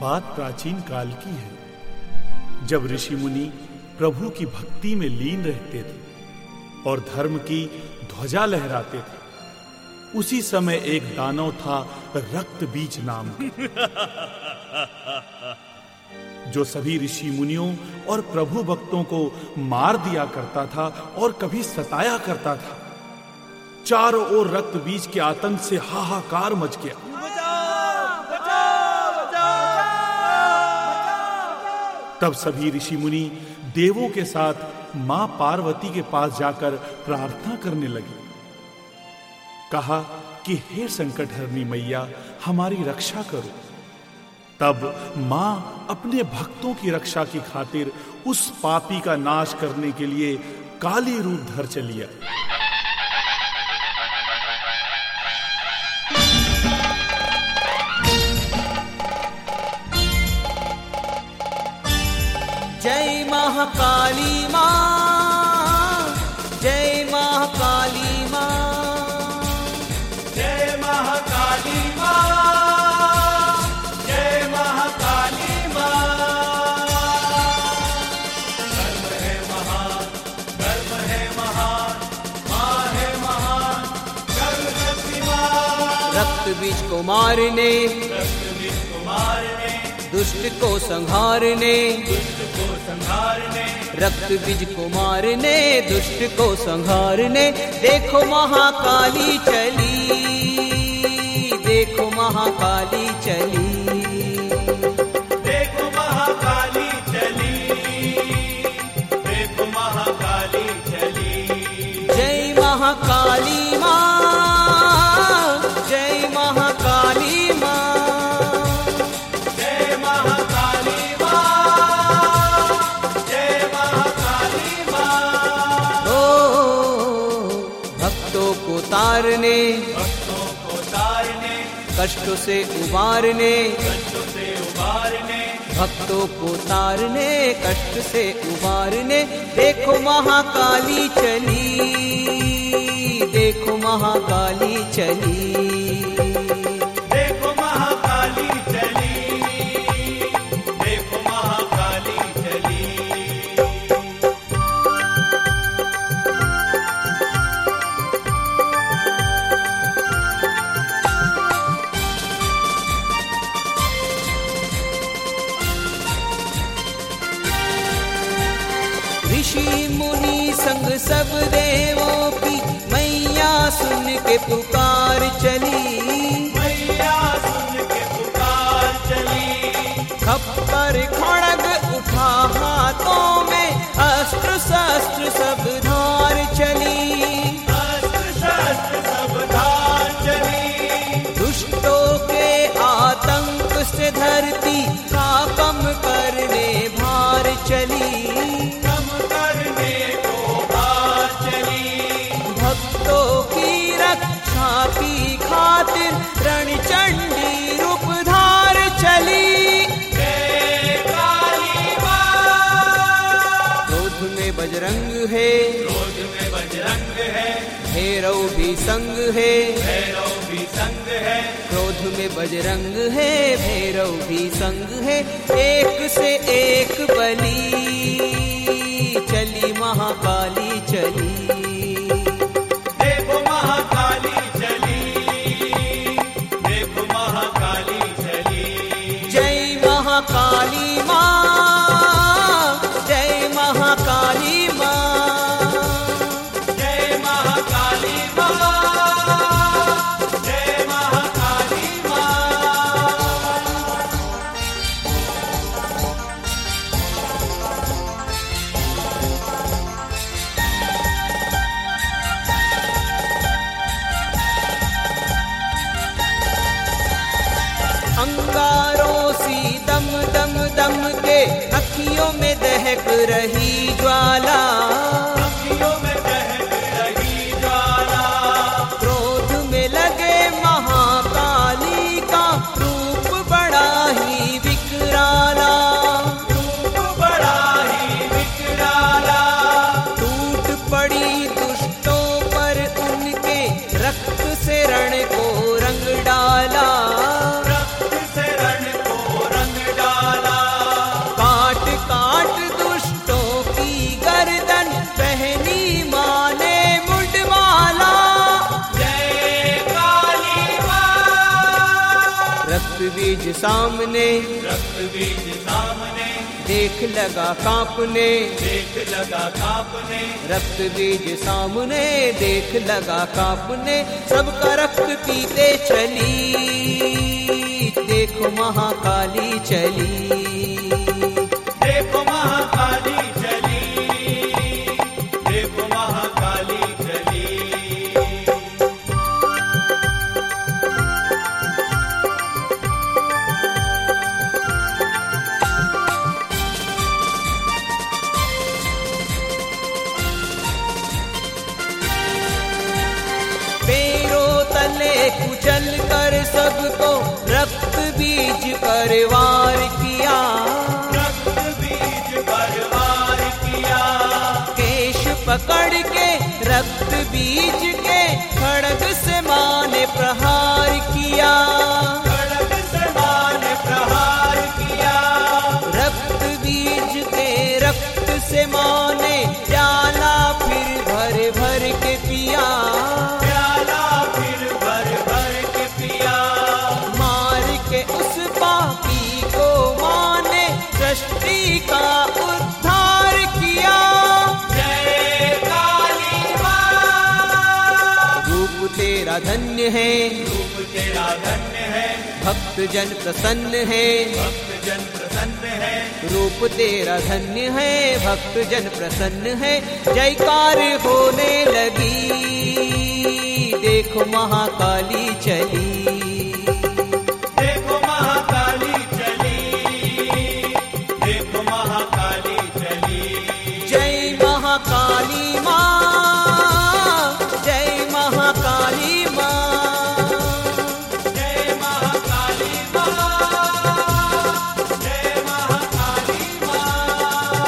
बात प्राचीन काल की है, जब ऋषि मुनि प्रभु की भक्ति में लीन रहते थे और धर्म की ध्वजा लहराते थे। उसी समय एक दानव था रक्त बीज नाम का, जो सभी ऋषि मुनियों और प्रभु भक्तों को मार दिया करता था और कभी सताया करता था। चारों ओर रक्त बीज के आतंक से हाहाकार मच गया। तब सभी ऋषि मुनि देवों के साथ मां पार्वती के पास जाकर प्रार्थना करने लगे। कहा कि हे संकटहरनी मैया, हमारी रक्षा करो। तब मां अपने भक्तों की रक्षा की खातिर उस पापी का नाश करने के लिए काली रूप धर चली आई। जय महाकाली मां, जय महाकाली मां, जय महाकाली मां, जय महाकाली मां। कर्म है महान, कर्म है महान, मां है महान, कर्म शक्तिमान। रक्त बीज को मारने, रक्त बीज को मारने, दुष्ट को संहारने, दुष्ट को संहारने, रक्त बीज को मारने, दुष्ट को संहारने। देखो महाकाली चली, देखो महाकाली चली, देखो महाकाली चली, देखो महाकाली चली। जय महाकाली मां, जय महाकाली मां, जय महाकाली मां, जय महाकाली मां। ओ भक्तों को तारने, भक्तों को तारने, कष्टों से उबारने, कष्टों से उबारने, भक्तों को तारने, कष्ट से उबारने। देखो महाकाली चली, देखो महाकाली चली, देखो महाकाली चली, देखो महाकाली चली। ऋषि मुनि संग सब देवों की मैया सुन के पुकार चली, मैया सुन के पुकार चली, खप्पर खड़ग उठा हाथों में, अस्त्र शस्त्र सब धार चली, अस्त्र शस्त्र सब धार चली। दुष्टों के आतंक से धरती का कम करने भार चली, कम करने को भार चली। भक्तों की रक्षा की खातिर रणचंडी रूप धार चली। जय काली मां। क्रोध में बजरंग है, क्रोध में बजरंग है, भैरव भी संग है, भैरव भी संग है, क्रोध में बजरंग है, भैरव भी संग है। एक से एक बली चली, महाकाली चली, देखो महाकाली चली, देखो महाकाली चली। जय महाकाली मां, जय महाकाली मां, जय महाकाली मां, जय महाकाली मां। अंगारों सी दम दम दम के अखियों में दहक रही ज्वाला, अखियों में दहक रही ज्वाला, क्रोध में लगे महाकाली का रूप बड़ा ही विकराला, रूप बड़ा ही विकराला। टूट पड़ी दुष्टों पर उनके, रक्त से रण को रंग डाला, रक्त से रण को रंग रक्त बीज सामने, रक्त बीज सामने, देख लगा कांपने, देख लगा कांपने, रक्त बीज सामने, देख लगा कांपने, सबका रक्त पीते चली, देखो महाकाली चली, देखो महाकाली चली, देखो महाकाली चली। पैरों तले कुचल कर सबको रक्त बीज पर वार किया, रक्त बीज पर वार किया, केश पकड़ के रक्त बीज के खड़ग से माँ ने प्रहार किया, खड़ग से माँ ने प्रहार किया, रक्त बीज के रक्त से माँ ने प्याला फिर भर भर के पिया, प्याला फिर भर भर के पिया, मार के उस पापी को माँ ने सृष्टि का उद्धार किया। जय काली माँ। रूप तेरा धन्य है, रूप तेरा धन्य है, भक्त जन प्रसन्न है, भक्त जन प्रसन्न है, रूप तेरा धन्य है, भक्त जन प्रसन्न है, जयकार होने लगी, देखो महाकाली चली, देखो महाकाली चली, देखो महाकाली चली। जय महाकाली माँ, जय महाकाली माँ, जय महाकाली माँ, जय महाकाली माँ।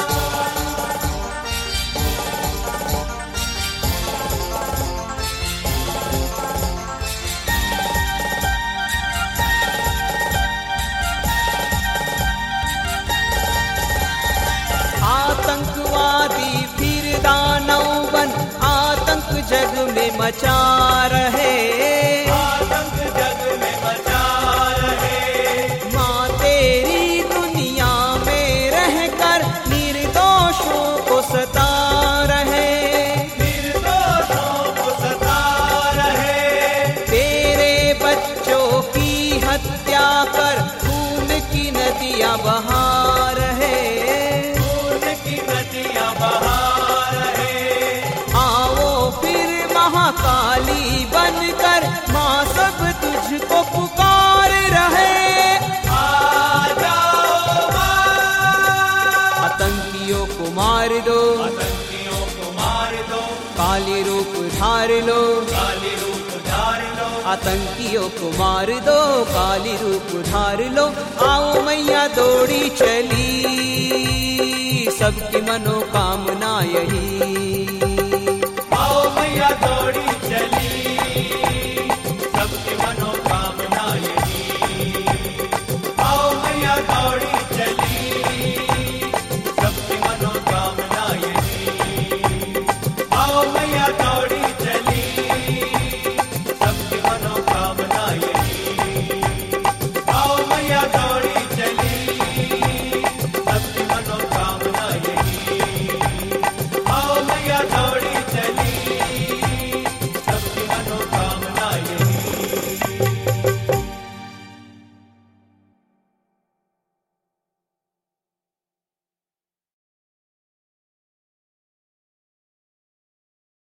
आतंकवादी फिर दानव बन आतंक जग में मचा रहे, आतंक जग में मचा रहे, माँ तेरी दुनिया में रहकर निर्दोषों को सता रहे, निर्दोषों को सता रहे, तेरे बच्चों की हत्या कर खून की नदियाँ बहा रहे, खून की नदियाँ बहा रहे। आओ फिर महाकाली बनकर माँ सब तुझको पुकार रहे, आ जाओ माँ। आतंकियों को मार दो, आतंकियों को मार दो, काली रूप धार लो, काली रूप धार लो, आतंकियों को मार दो, काली रूप धार लो, आओ मैया दौड़ी चली, सबकी मनोकामना यही, आओ मैया दौड़ी